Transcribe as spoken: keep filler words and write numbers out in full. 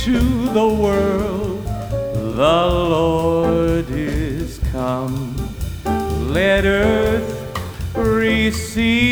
into the world. The Lord is come. Let earth receive